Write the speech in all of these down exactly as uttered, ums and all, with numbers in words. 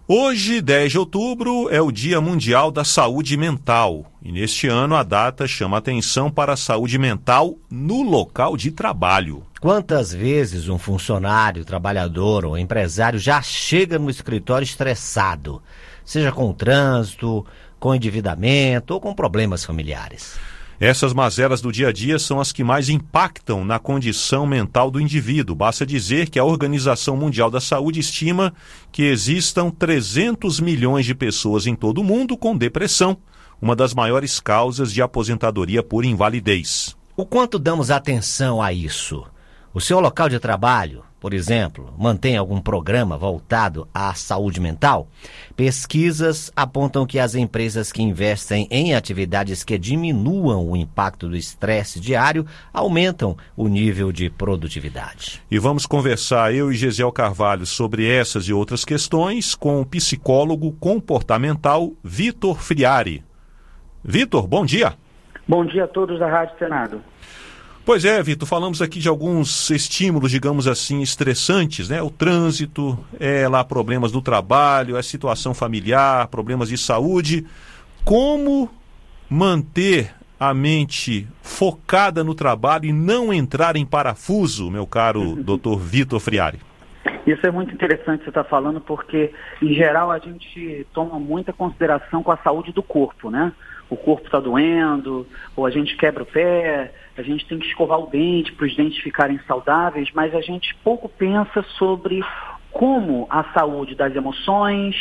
Hoje, dez de outubro, é o Dia Mundial da Saúde Mental. E neste ano a data chama atenção para a saúde mental no local de trabalho. Quantas vezes um funcionário, trabalhador ou empresário já chega no escritório estressado, seja com o trânsito, com endividamento ou com problemas familiares? Essas mazelas do dia a dia são as que mais impactam na condição mental do indivíduo. Basta dizer que a Organização Mundial da Saúde estima que existam trezentos milhões de pessoas em todo o mundo com depressão, uma das maiores causas de aposentadoria por invalidez. O quanto damos atenção a isso? O seu local de trabalho, por exemplo, mantém algum programa voltado à saúde mental? Pesquisas apontam que as empresas que investem em atividades que diminuam o impacto do estresse diário aumentam o nível de produtividade. E vamos conversar, eu e Gesiel Carvalho, sobre essas e outras questões com o psicólogo comportamental Vitor Friari. Vitor, bom dia. Bom dia a todos da Rádio Senado. Pois é, Vitor, falamos aqui de alguns estímulos, digamos assim, estressantes, né? O trânsito, é lá problemas do trabalho, é situação familiar, problemas de saúde. Como manter a mente focada no trabalho e não entrar em parafuso, meu caro doutor Vitor Friari? Isso é muito interessante você estar falando, porque, em geral, a gente toma muita consideração com a saúde do corpo, né? O corpo está doendo, ou a gente quebra o pé, a gente tem que escovar o dente para os dentes ficarem saudáveis, mas a gente pouco pensa sobre como a saúde das emoções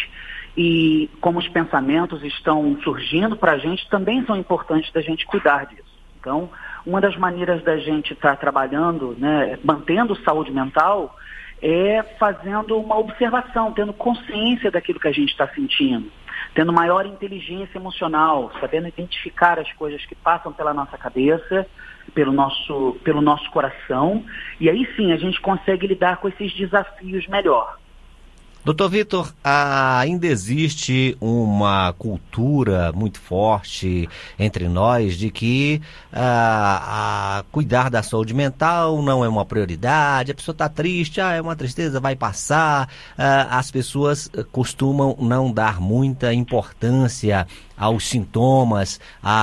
e como os pensamentos estão surgindo para a gente também são importantes da gente cuidar disso. Então, uma das maneiras da gente estar trabalhando, né, mantendo saúde mental, é fazendo uma observação, tendo consciência daquilo que a gente está sentindo, tendo maior inteligência emocional, sabendo identificar as coisas que passam pela nossa cabeça, pelo nosso, pelo nosso coração, e aí sim a gente consegue lidar com esses desafios melhor. Doutor Vitor, ainda existe uma cultura muito forte entre nós de que ah, a cuidar da saúde mental não é uma prioridade, a pessoa está triste, ah, é uma tristeza, vai passar. Ah, as pessoas costumam não dar muita importância aos sintomas.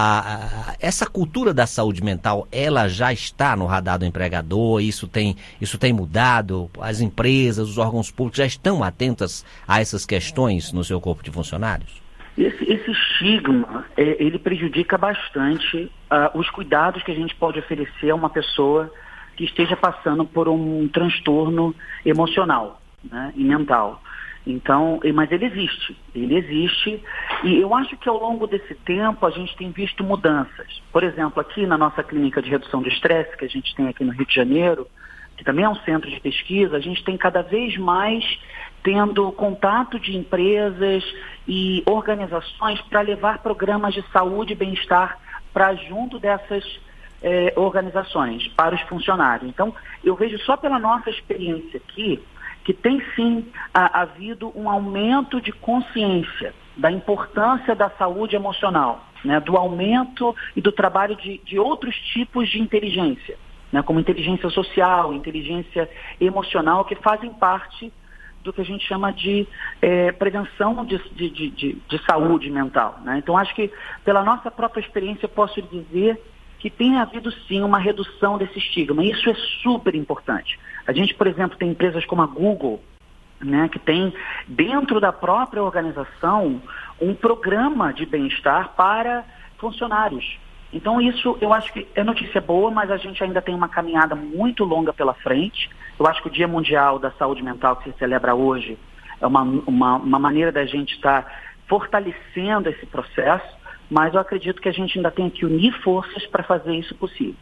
A, a, essa cultura da saúde mental, ela já está no radar do empregador, isso tem, isso tem mudado, as empresas, os órgãos públicos já estão atentas a essas questões no seu corpo de funcionários? Esse, esse estigma, é, ele prejudica bastante uh, os cuidados que a gente pode oferecer a uma pessoa que esteja passando por um transtorno emocional, né, e mental. Então, mas ele existe, ele existe, e eu acho que ao longo desse tempo a gente tem visto mudanças. Por exemplo, aqui na nossa clínica de redução de estresse, que a gente tem aqui no Rio de Janeiro, que também é um centro de pesquisa, a gente tem cada vez mais tendo contato de empresas e organizações para levar programas de saúde e bem-estar para junto dessas eh, organizações, para os funcionários. Então, eu vejo só pela nossa experiência aqui, que tem sim a, havido um aumento de consciência da importância da saúde emocional, né, do aumento e do trabalho de, de outros tipos de inteligência, né, como inteligência social, inteligência emocional, que fazem parte do que a gente chama de é, prevenção de, de, de, de, de saúde mental, né? Então, acho que pela nossa própria experiência eu posso dizer que tem havido sim uma redução desse estigma. Isso é super importante. A gente, por exemplo, tem empresas como a Google, né, que tem dentro da própria organização um programa de bem-estar para funcionários. Então isso eu acho que é notícia boa, mas a gente ainda tem uma caminhada muito longa pela frente. Eu acho que o Dia Mundial da Saúde Mental que se celebra hoje é uma, uma, uma maneira da gente estar fortalecendo esse processo, mas eu acredito que a gente ainda tem que unir forças para fazer isso possível.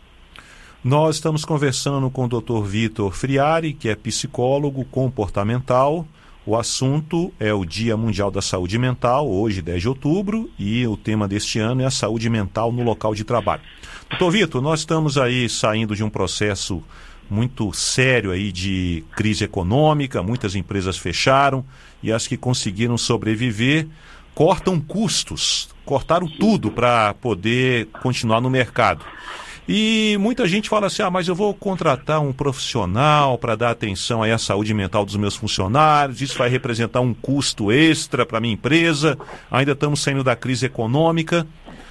Nós estamos conversando com o doutor Vitor Friari, que é psicólogo comportamental. O assunto é o Dia Mundial da Saúde Mental, hoje, dez de outubro, e o tema deste ano é a saúde mental no local de trabalho. doutor Vitor, nós estamos aí saindo de um processo muito sério aí de crise econômica, muitas empresas fecharam e as que conseguiram sobreviver cortam custos, cortaram tudo para poder continuar no mercado. E muita gente fala assim, ah, mas eu vou contratar um profissional para dar atenção aí à saúde mental dos meus funcionários, isso vai representar um custo extra para a minha empresa, ainda estamos saindo da crise econômica.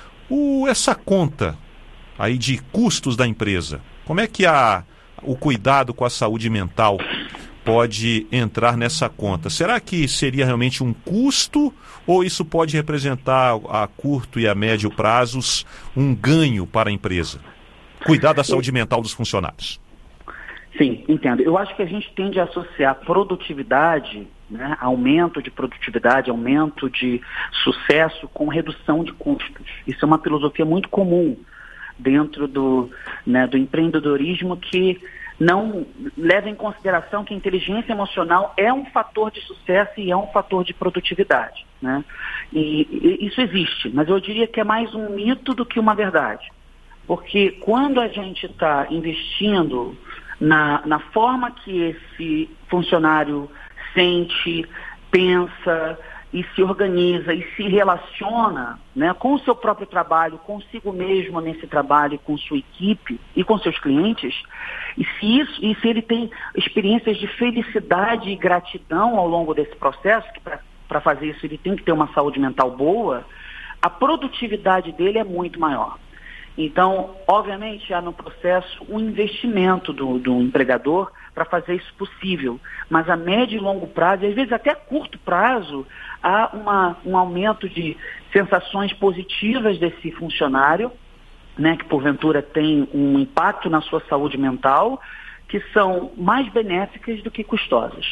O, essa conta aí de custos da empresa, como é que a, o cuidado com a saúde mental pode entrar nessa conta? Será que seria realmente um custo ou isso pode representar a curto e a médio prazos um ganho para a empresa? Cuidar da saúde mental dos funcionários. Sim, entendo. Eu acho que a gente tende a associar produtividade, né, aumento de produtividade, aumento de sucesso com redução de custos. Isso é uma filosofia muito comum dentro do, né, do empreendedorismo que não leva em consideração que a inteligência emocional é um fator de sucesso e é um fator de produtividade, né? E, e isso existe, mas eu diria que é mais um mito do que uma verdade. Porque quando a gente está investindo na, na forma que esse funcionário sente, pensa e se organiza e se relaciona, né, com o seu próprio trabalho, consigo mesmo nesse trabalho, com sua equipe e com seus clientes, e se, isso, e se ele tem experiências de felicidade e gratidão ao longo desse processo, que para fazer isso ele tem que ter uma saúde mental boa, a produtividade dele é muito maior. Então, obviamente, há no processo um investimento do, do empregador para fazer isso possível. Mas a médio e longo prazo, às vezes até a curto prazo, há uma, um aumento de sensações positivas desse funcionário, né, que porventura tem um impacto na sua saúde mental, que são mais benéficas do que custosas.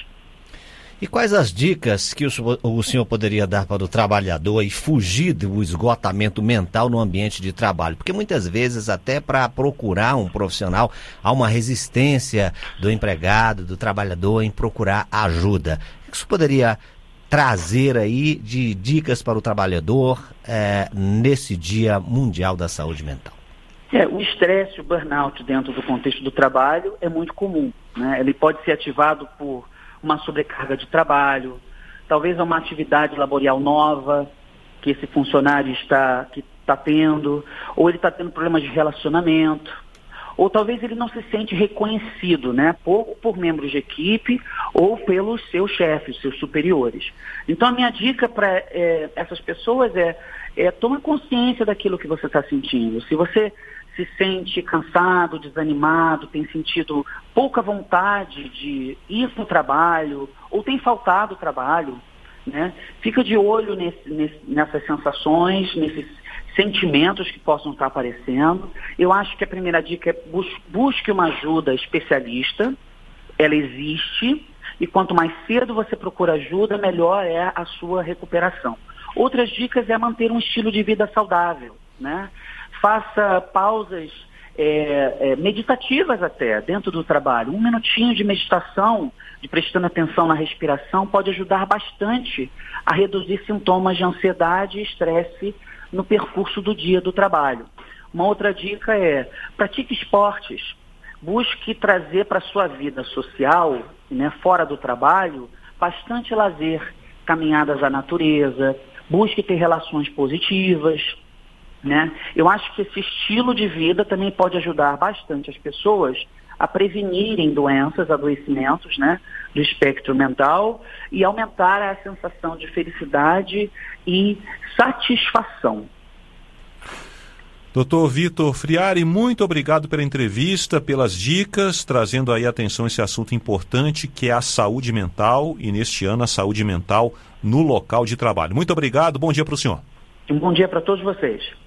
E quais as dicas que o, o senhor poderia dar para o trabalhador e fugir do esgotamento mental no ambiente de trabalho? Porque muitas vezes até para procurar um profissional há uma resistência do empregado, do trabalhador em procurar ajuda. O que o senhor poderia trazer aí de dicas para o trabalhador é, nesse Dia Mundial da Saúde Mental? É, o estresse, o burnout dentro do contexto do trabalho é muito comum, né? Ele pode ser ativado por uma sobrecarga de trabalho, talvez uma atividade laboral nova que esse funcionário está, que está tendo, ou ele está tendo problemas de relacionamento, ou talvez ele não se sente reconhecido, né, por, por membros de equipe ou pelos seus chefes, seus superiores. Então a minha dica para é, essas pessoas é, é toma consciência daquilo que você está sentindo. Se você se sente cansado, desanimado, tem sentido pouca vontade de ir para o trabalho, ou tem faltado trabalho, né? Fica de olho nesse, nesse, nessas sensações, nesses sentimentos que possam estar aparecendo. Eu acho que a primeira dica é bus- busque uma ajuda especialista, ela existe, e quanto mais cedo você procura ajuda, melhor é a sua recuperação. Outras dicas é manter um estilo de vida saudável, né? Faça pausas é, é, meditativas até dentro do trabalho. Um minutinho de meditação, de prestando atenção na respiração, pode ajudar bastante a reduzir sintomas de ansiedade e estresse no percurso do dia do trabalho. Uma outra dica é pratique esportes. Busque trazer para a sua vida social, né, fora do trabalho, bastante lazer, caminhadas à natureza, busque ter relações positivas, né? Eu acho que esse estilo de vida também pode ajudar bastante as pessoas a prevenirem doenças, adoecimentos, né, do espectro mental e aumentar a sensação de felicidade e satisfação. doutor Vitor Friari, muito obrigado pela entrevista, pelas dicas, trazendo aí atenção a esse assunto importante que é a saúde mental e neste ano a saúde mental no local de trabalho. Muito obrigado, bom dia para o senhor. Um bom dia para todos vocês.